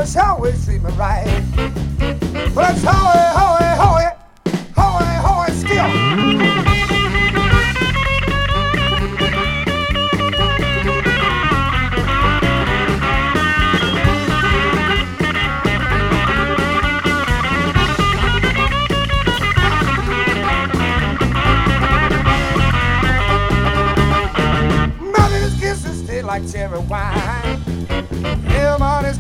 she always treat me right. But it's hoey, hoey, hoey, hoey, hoey still. Like cherry wine.